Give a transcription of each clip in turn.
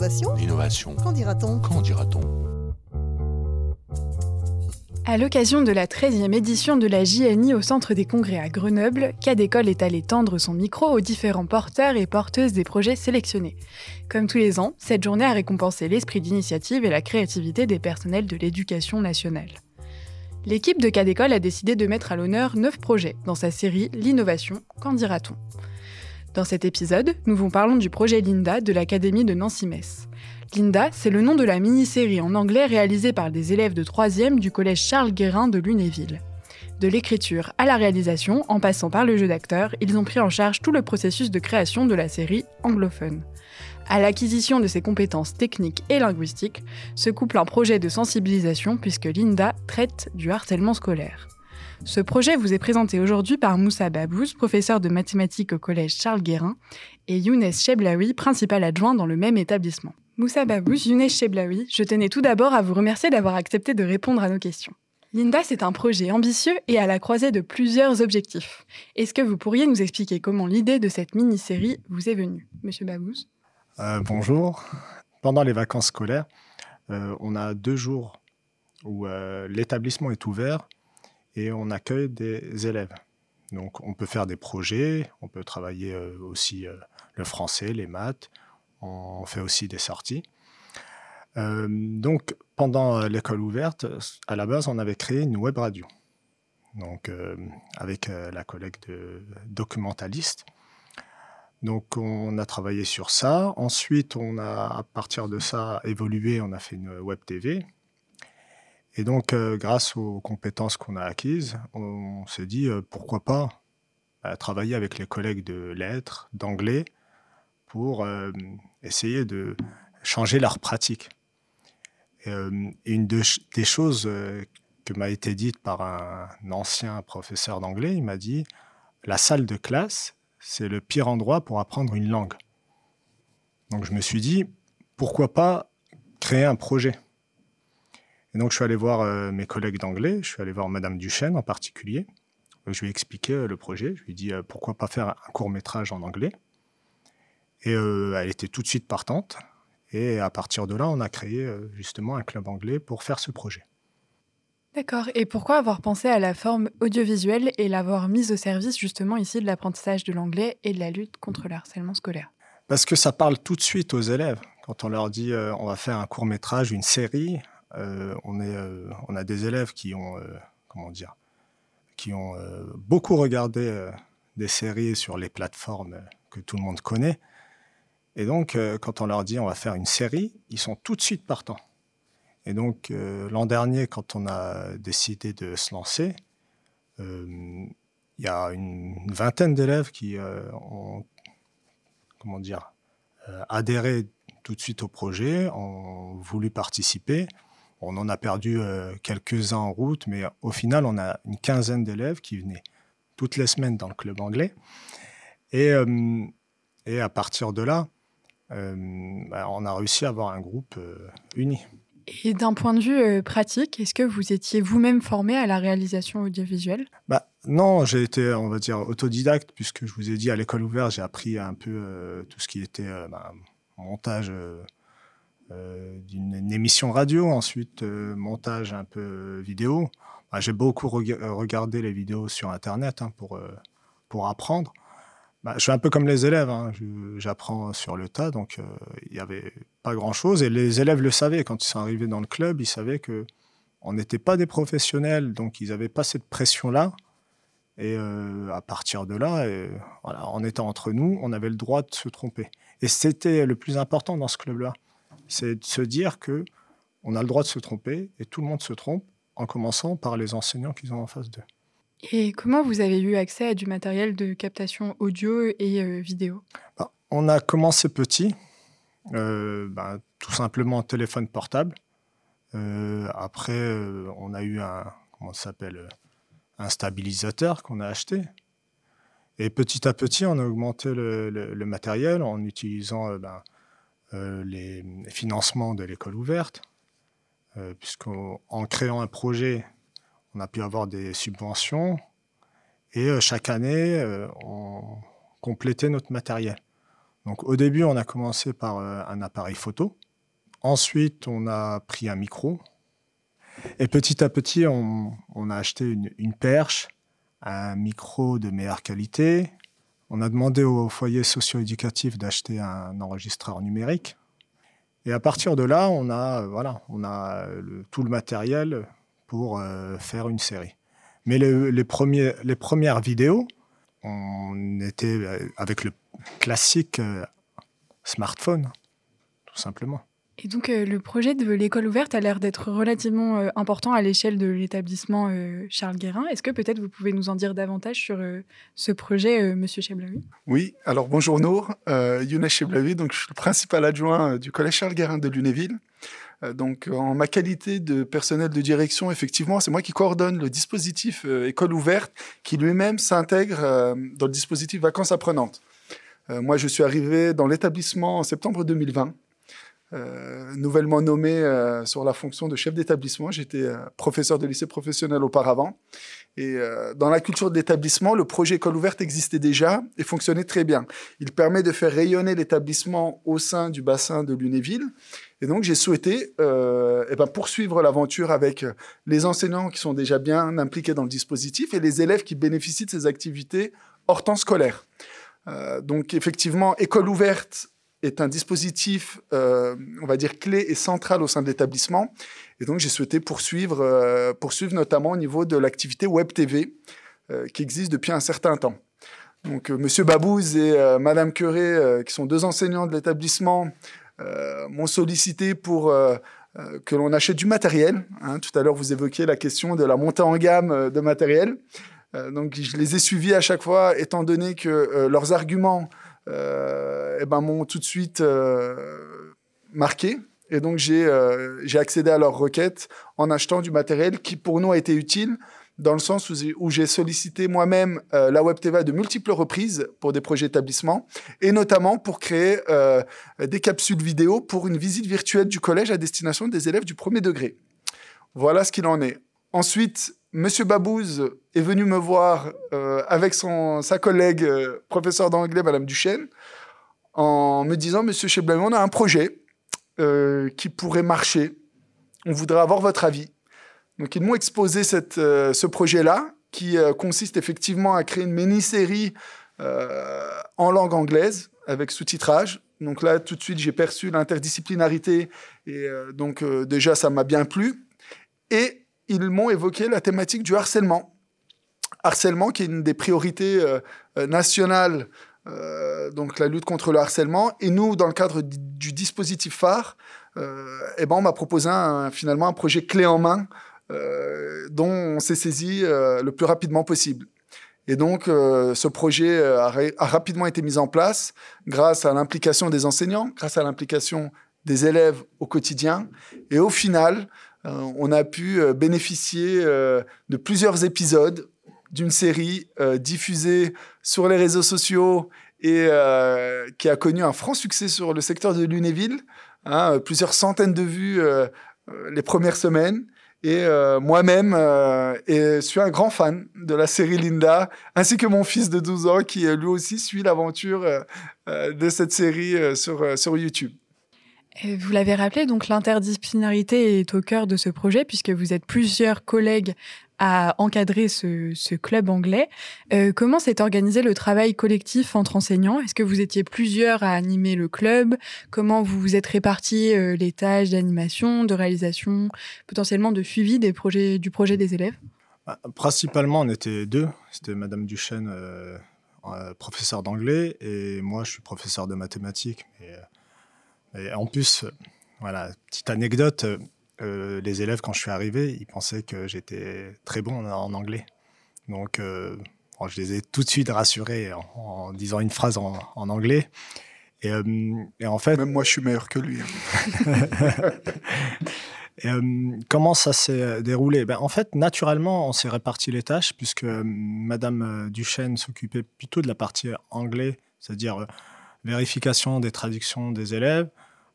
L'innovation. L'innovation. Qu'en dira-t-on ? Qu'en dira-t-on ? À l'occasion de la 13e édition de la JNI au Centre des Congrès à Grenoble, Cadécole est allé tendre son micro aux différents porteurs et porteuses des projets sélectionnés. Comme tous les ans, cette journée a récompensé l'esprit d'initiative et la créativité des personnels de l'éducation nationale. L'équipe de Cadécole a décidé de mettre à l'honneur 9 projets dans sa série L'innovation, qu'en dira-t-on ? Dans cet épisode, nous vous parlons du projet Linda de l'Académie de Nancy-Metz. Linda, c'est le nom de la mini-série en anglais réalisée par des élèves de 3e du collège Charles-Guérin de Lunéville. De l'écriture à la réalisation, en passant par le jeu d'acteurs, ils ont pris en charge tout le processus de création de la série anglophone. À l'acquisition de ses compétences techniques et linguistiques, se couple un projet de sensibilisation puisque Linda traite du harcèlement scolaire. Ce projet vous est présenté aujourd'hui par Moussa Babous, professeur de mathématiques au collège Charles-Guérin, et Younes Cheblaoui, principal adjoint dans le même établissement. Moussa Babous, Younes Cheblaoui, je tenais tout d'abord à vous remercier d'avoir accepté de répondre à nos questions. Linda, c'est un projet ambitieux et à la croisée de plusieurs objectifs. Est-ce que vous pourriez nous expliquer comment l'idée de cette mini-série vous est venue, Monsieur Babous ? Bonjour. Pendant les vacances scolaires, on a 2 jours où l'établissement est ouvert et on accueille des élèves. Donc on peut faire des projets, on peut travailler aussi le français, les maths, on fait aussi des sorties. Donc pendant l'école ouverte, à la base on avait créé une web radio. Donc avec la collègue de documentaliste. Donc on a travaillé sur ça. Ensuite on a à partir de ça évolué, on a fait une web TV. Et donc, grâce aux compétences qu'on a acquises, on s'est dit pourquoi pas travailler avec les collègues de lettres, d'anglais, pour essayer de changer leur pratique. Et une des choses que m'a été dite par un ancien professeur d'anglais, il m'a dit « La salle de classe, c'est le pire endroit pour apprendre une langue ». Donc je me suis dit pourquoi pas créer un projet. Et donc, je suis allé voir mes collègues d'anglais, je suis allé voir Madame Duchesne en particulier. Je lui ai expliqué le projet, je lui ai dit pourquoi pas faire un court-métrage en anglais. Et elle était tout de suite partante. Et à partir de là, on a créé justement un club anglais pour faire ce projet. D'accord. Et pourquoi avoir pensé à la forme audiovisuelle et l'avoir mise au service justement ici de l'apprentissage de l'anglais et de la lutte contre le harcèlement scolaire ? Parce que ça parle tout de suite aux élèves. Quand on leur dit on va faire un court-métrage, une série... on a des élèves qui ont beaucoup regardé des séries sur les plateformes que tout le monde connaît. Et donc, quand on leur dit on va faire une série, ils sont tout de suite partants. Et donc, l'an dernier, quand on a décidé de se lancer, il y a une vingtaine d'élèves qui ont adhéré tout de suite au projet, ont voulu participer. On en a perdu quelques-uns en route, mais au final, on a une quinzaine d'élèves qui venaient toutes les semaines dans le club anglais. Et à partir de là, on a réussi à avoir un groupe uni. Et d'un point de vue pratique, est-ce que vous étiez vous-même formé à la réalisation audiovisuelle ? Non, j'ai été, on va dire, autodidacte, puisque je vous ai dit, à l'école ouverte, j'ai appris un peu tout ce qui était montage... d'une émission radio, ensuite montage un peu vidéo. J'ai beaucoup regardé les vidéos sur Internet pour apprendre. Je suis un peu comme les élèves, j'apprends sur le tas, donc il n'y avait pas grand-chose. Et les élèves le savaient, quand ils sont arrivés dans le club, ils savaient qu'on n'était pas des professionnels, donc ils n'avaient pas cette pression-là. Et à partir de là, en étant entre nous, on avait le droit de se tromper. Et c'était le plus important dans ce club-là. C'est de se dire qu'on a le droit de se tromper et tout le monde se trompe en commençant par les enseignants qu'ils ont en face d'eux. Et comment vous avez eu accès à du matériel de captation audio et vidéo ? On a commencé petit, tout simplement un téléphone portable. Après, on a eu un stabilisateur qu'on a acheté. Et petit à petit, on a augmenté le matériel en utilisant... les financements de l'école ouverte, puisqu'en créant un projet, on a pu avoir des subventions et chaque année, on complétait notre matériel. Donc au début, on a commencé par un appareil photo. Ensuite, on a pris un micro. Et petit à petit, on a acheté une perche, un micro de meilleure qualité. On a demandé au foyer socio-éducatif d'acheter un enregistreur numérique. Et à partir de là, on a tout le matériel pour faire une série. Mais les premières vidéos, on était avec le classique smartphone, tout simplement. Et donc, le projet de l'école ouverte a l'air d'être relativement important à l'échelle de l'établissement Charles Guérin. Est-ce que peut-être vous pouvez nous en dire davantage sur ce projet, Monsieur Cheblaoui ? Oui, alors bonjour Nour, Younes Cheblaoui, donc je suis le principal adjoint du collège Charles Guérin de Lunéville. Donc en ma qualité de personnel de direction, effectivement, c'est moi qui coordonne le dispositif école ouverte qui lui-même s'intègre dans le dispositif vacances apprenantes. Moi, je suis arrivé dans l'établissement en septembre 2020. Nouvellement nommé sur la fonction de chef d'établissement. J'étais professeur de lycée professionnel auparavant. Et dans la culture de l'établissement, le projet École ouverte existait déjà et fonctionnait très bien. Il permet de faire rayonner l'établissement au sein du bassin de Lunéville. Et donc, j'ai souhaité poursuivre l'aventure avec les enseignants qui sont déjà bien impliqués dans le dispositif et les élèves qui bénéficient de ces activités hors temps scolaire. Donc, effectivement, École ouverte est un dispositif, on va dire, clé et central au sein de l'établissement. Et donc, j'ai souhaité poursuivre notamment au niveau de l'activité Web TV qui existe depuis un certain temps. Donc, Monsieur Babouze et Madame Curé, qui sont deux enseignants de l'établissement, m'ont sollicité pour que l'on achète du matériel. Tout à l'heure, vous évoquiez la question de la montée en gamme de matériel. Donc, je les ai suivis à chaque fois, étant donné que leurs arguments m'ont tout de suite marqué. Et donc, j'ai accédé à leur requête en achetant du matériel qui, pour nous, a été utile dans le sens où j'ai sollicité moi-même la Web TV à de multiples reprises pour des projets établissements et notamment pour créer des capsules vidéo pour une visite virtuelle du collège à destination des élèves du premier degré. Voilà ce qu'il en est. Ensuite, Monsieur Babouze est venu me voir avec sa collègue professeure d'anglais, Madame Duchesne, en me disant « Monsieur Cheblaoui, on a un projet qui pourrait marcher. On voudrait avoir votre avis. » Donc, ils m'ont exposé ce projet-là qui consiste effectivement à créer une mini-série en langue anglaise avec sous-titrage. Donc là, tout de suite, j'ai perçu l'interdisciplinarité et donc déjà, ça m'a bien plu. Et ils m'ont évoqué la thématique du harcèlement. Harcèlement qui est une des priorités nationales, donc la lutte contre le harcèlement. Et nous, dans le cadre du dispositif phare, on m'a proposé finalement un projet clé en main dont on s'est saisi le plus rapidement possible. Et donc, ce projet a rapidement été mis en place grâce à l'implication des enseignants, grâce à l'implication des élèves au quotidien. Et au final, on a pu bénéficier de plusieurs épisodes d'une série diffusée sur les réseaux sociaux et qui a connu un franc succès sur le secteur de Lunéville. Plusieurs centaines de vues les premières semaines. Et moi-même, suis un grand fan de la série Linda, ainsi que mon fils de 12 ans qui lui aussi suit l'aventure de cette série sur YouTube. Vous l'avez rappelé, donc l'interdisciplinarité est au cœur de ce projet puisque vous êtes plusieurs collègues à encadrer ce club anglais. Comment s'est organisé le travail collectif entre enseignants ? Est-ce que vous étiez plusieurs à animer le club ? Comment vous vous êtes répartis les tâches d'animation, de réalisation, potentiellement de suivi du projet des élèves ? Principalement, on était deux. C'était Madame Duchesne, professeure d'anglais, et moi, je suis professeur de mathématiques. Et en plus, voilà, petite anecdote, les élèves, quand je suis arrivé, ils pensaient que j'étais très bon en anglais. Donc, je les ai tout de suite rassurés en disant une phrase en anglais. Et en fait... Même moi, je suis meilleur que lui. Et, comment ça s'est déroulé ? En fait, naturellement, on s'est réparti les tâches, puisque Madame Duchesne s'occupait plutôt de la partie anglais, c'est-à-dire vérification des traductions des élèves,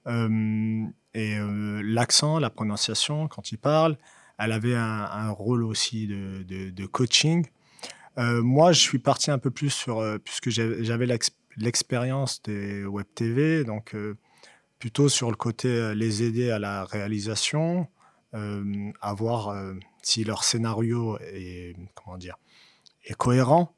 l'accent, la prononciation quand ils parlent. Elle avait un rôle aussi de coaching. Moi, je suis parti un peu plus sur, puisque j'avais l'expérience des web TV, donc plutôt sur le côté les aider à la réalisation, à voir si leur scénario est cohérent.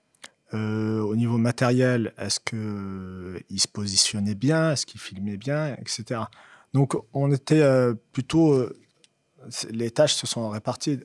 Au niveau matériel, est-ce qu'ils se positionnaient bien, est-ce qu'ils filmaient bien, etc. Donc on était plutôt... les tâches se sont réparties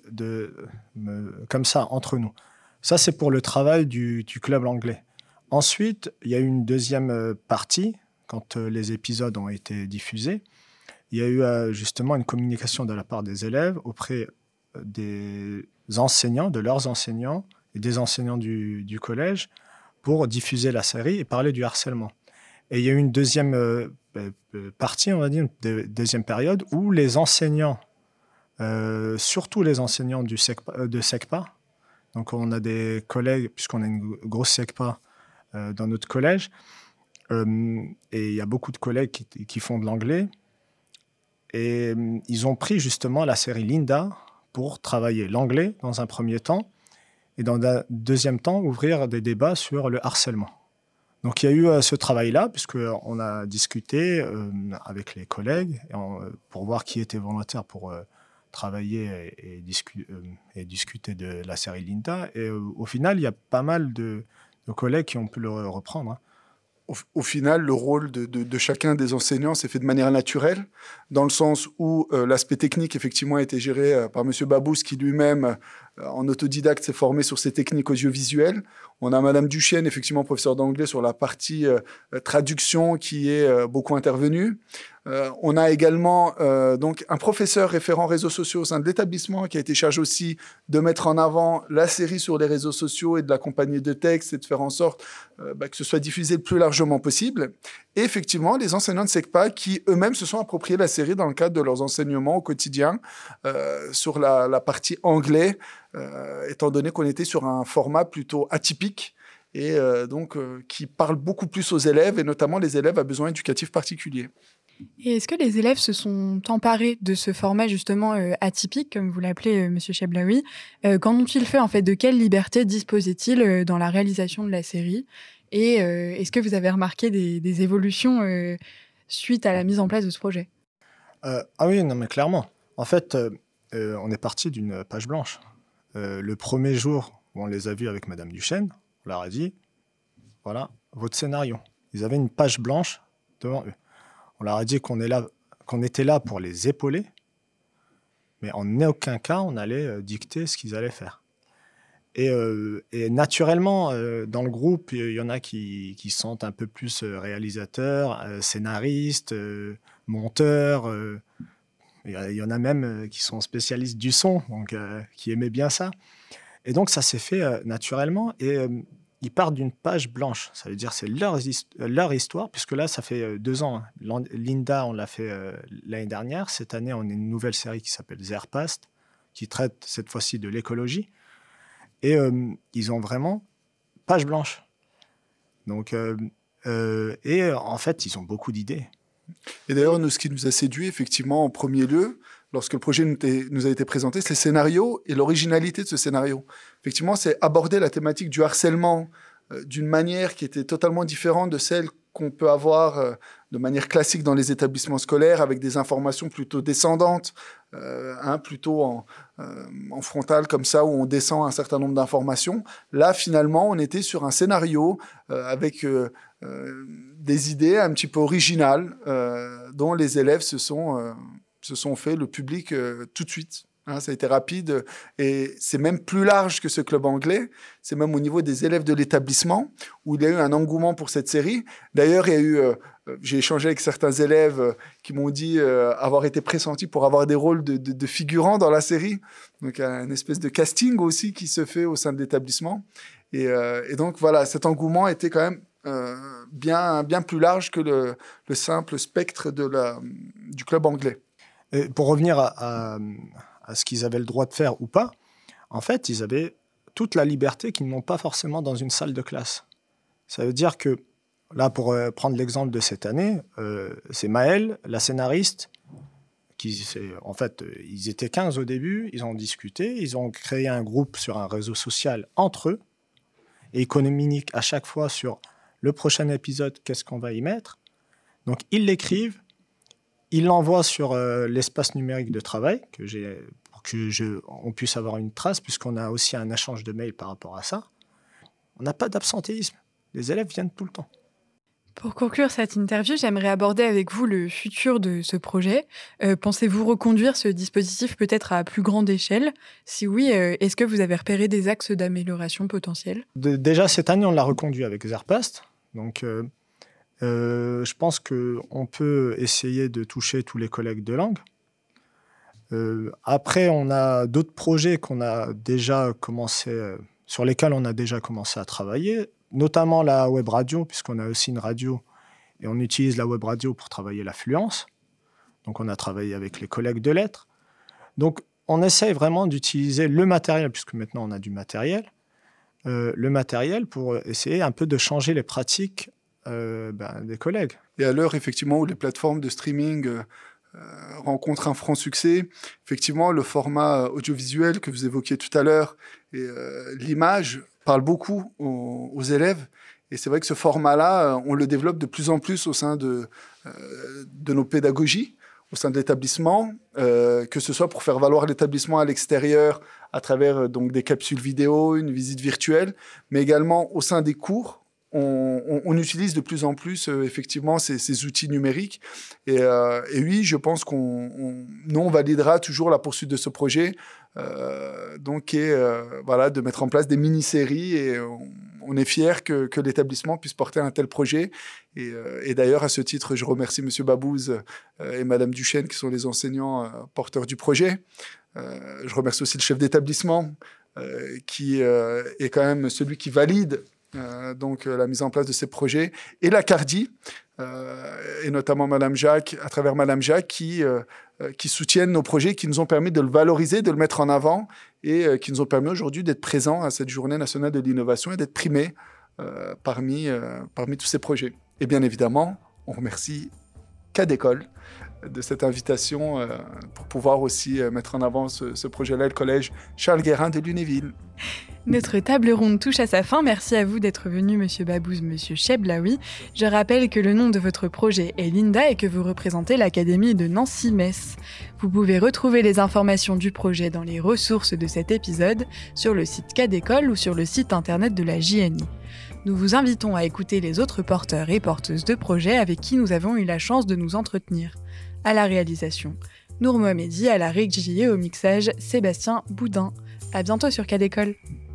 comme ça entre nous. Ça, c'est pour le travail du club anglais. Ensuite, il y a eu une deuxième partie, quand les épisodes ont été diffusés. Il y a eu justement une communication de la part des élèves auprès des enseignants, de leurs enseignants et des enseignants du collège pour diffuser la série et parler du harcèlement. Et il y a eu une deuxième partie, on va dire, une deuxième période où les enseignants, surtout les enseignants de SECPA, donc on a des collègues, puisqu'on a une grosse SECPA dans notre collège, et il y a beaucoup de collègues qui font de l'anglais, et ils ont pris justement la série Linda pour travailler l'anglais dans un premier temps, et dans un deuxième temps, ouvrir des débats sur le harcèlement. Donc il y a eu ce travail-là, puisqu'on a discuté avec les collègues pour voir qui était volontaire pour travailler et discuter de la série Linda. Et au final, il y a pas mal de collègues qui ont pu le reprendre. Hein. Au final, le rôle de chacun des enseignants s'est fait de manière naturelle, dans le sens où l'aspect technique, effectivement, a été géré par M. Babous, qui lui-même, en autodidacte, s'est formé sur ces techniques audiovisuelles. On a Mme Duchesne, effectivement, professeure d'anglais, sur la partie traduction, qui est beaucoup intervenue. On a également donc un professeur référent réseaux sociaux au sein de l'établissement qui a été chargé aussi de mettre en avant la série sur les réseaux sociaux et de l'accompagner de textes et de faire en sorte que ce soit diffusé le plus largement possible. Et effectivement, les enseignants de SECPA qui eux-mêmes se sont appropriés la série dans le cadre de leurs enseignements au quotidien sur la partie anglais, étant donné qu'on était sur un format plutôt atypique et qui parle beaucoup plus aux élèves et notamment les élèves à besoins éducatifs particuliers. Et est-ce que les élèves se sont emparés de ce format justement atypique, comme vous l'appelez, Monsieur Cheblaoui? Qu'en ont-ils fait en fait? De quelle liberté disposaient-ils dans la réalisation de la série? Et est-ce que vous avez remarqué des évolutions suite à la mise en place de ce projet? Ah oui, non mais clairement. En fait, on est parti d'une page blanche. Le premier jour où on les a vus avec Madame Duchesne, on leur a dit, voilà, votre scénario. Ils avaient une page blanche devant eux. On leur a dit qu'on était là pour les épauler, mais en aucun cas, on allait dicter ce qu'ils allaient faire. Et naturellement, dans le groupe, il y en a qui se sentent un peu plus réalisateurs, scénaristes, monteurs. Il y en a même qui sont spécialistes du son, donc qui aimaient bien ça. Et donc, ça s'est fait naturellement. Et ils partent d'une page blanche. Ça veut dire que c'est leur histoire, puisque là, ça fait 2 ans. Hein. Linda, on l'a fait l'année dernière. Cette année, on a une nouvelle série qui s'appelle Zerpast, qui traite cette fois-ci de l'écologie. Et ils ont vraiment page blanche. Donc, et en fait, ils ont beaucoup d'idées. Et d'ailleurs, ce qui nous a séduit, effectivement, en premier lieu, lorsque le projet nous a été présenté, c'est le scénario et l'originalité de ce scénario. Effectivement, c'est aborder la thématique du harcèlement d'une manière qui était totalement différente de celle qu'on peut avoir de manière classique dans les établissements scolaires, avec des informations plutôt descendantes, plutôt en frontal comme ça, où on descend un certain nombre d'informations. Là, finalement, on était sur un scénario avec des idées un petit peu originales dont les élèves se sont fait le public tout de suite. Hein, ça a été rapide et c'est même plus large que ce club anglais. C'est même au niveau des élèves de l'établissement où il y a eu un engouement pour cette série. D'ailleurs, j'ai échangé avec certains élèves qui m'ont dit avoir été pressentis pour avoir des rôles de figurants dans la série. Donc, une espèce de casting aussi qui se fait au sein de l'établissement. Et donc, voilà, cet engouement était quand même bien plus large que le simple spectre du club anglais. Et pour revenir à ce qu'ils avaient le droit de faire ou pas, en fait, ils avaient toute la liberté qu'ils n'ont pas forcément dans une salle de classe. Ça veut dire que, là, pour prendre l'exemple de cette année, c'est Maëlle, la scénariste, en fait, ils étaient 15 au début, ils ont discuté, ils ont créé un groupe sur un réseau social entre eux, et ils communiquent à chaque fois sur le prochain épisode, qu'est-ce qu'on va y mettre. Donc, ils l'écrivent, ils l'envoient sur l'espace numérique de travail, pour qu'on puisse avoir une trace, puisqu'on a aussi un échange de mails par rapport à ça. On n'a pas d'absentéisme. Les élèves viennent tout le temps. Pour conclure cette interview, j'aimerais aborder avec vous le futur de ce projet. Pensez-vous reconduire ce dispositif peut-être à plus grande échelle ? Si oui, est-ce que vous avez repéré des axes d'amélioration potentiels ? Déjà, cette année, on l'a reconduit avec Zerpast. Donc, je pense qu'on peut essayer de toucher tous les collègues de langue. Après, on a d'autres projets qu'on a déjà commencé, sur lesquels on a déjà commencé à travailler, notamment la web radio, puisqu'on a aussi une radio et on utilise la web radio pour travailler la fluence. Donc, on a travaillé avec les collègues de lettres. Donc, on essaye vraiment d'utiliser le matériel, puisque maintenant on a du matériel, le matériel pour essayer un peu de changer les pratiques des collègues. Et à l'heure, effectivement, où les plateformes de streaming rencontrent un franc succès, effectivement, le format audiovisuel que vous évoquiez tout à l'heure et l'image parle beaucoup aux élèves. Et c'est vrai que ce format-là, on le développe de plus en plus au sein de nos pédagogies, au sein de l'établissement, que ce soit pour faire valoir l'établissement à l'extérieur à travers donc des capsules vidéo, une visite virtuelle, mais également au sein des cours. On utilise de plus en plus effectivement ces outils numériques et oui, je pense nous on validera toujours la poursuite de ce projet donc voilà, de mettre en place des mini-séries et on est fiers que l'établissement puisse porter un tel projet et d'ailleurs à ce titre je remercie Monsieur Babouze et Madame Duchesne qui sont les enseignants porteurs du projet. Je remercie aussi le chef d'établissement qui est quand même celui qui valide donc la mise en place de ces projets, et la CARDI, et notamment Madame Jacques, à travers Madame Jacques, qui soutiennent nos projets, qui nous ont permis de le valoriser, de le mettre en avant, et qui nous ont permis aujourd'hui d'être présents à cette Journée nationale de l'innovation et d'être primés parmi tous ces projets. Et bien évidemment, on remercie Cadécole de cette invitation pour pouvoir aussi mettre en avant ce projet-là, le collège Charles Guérin de Lunéville. Notre table ronde touche à sa fin. Merci à vous d'être venus, Monsieur Babouze, Monsieur Cheblaoui. Je rappelle que le nom de votre projet est Linda et que vous représentez l'Académie de Nancy-Metz. Vous pouvez retrouver les informations du projet dans les ressources de cet épisode, sur le site Cadécole ou sur le site internet de la JNI. Nous vous invitons à écouter les autres porteurs et porteuses de projets avec qui nous avons eu la chance de nous entretenir. À la réalisation, Nour Mohamedi, à la régie et au mixage, Sébastien Boudin. À bientôt sur Cadécole.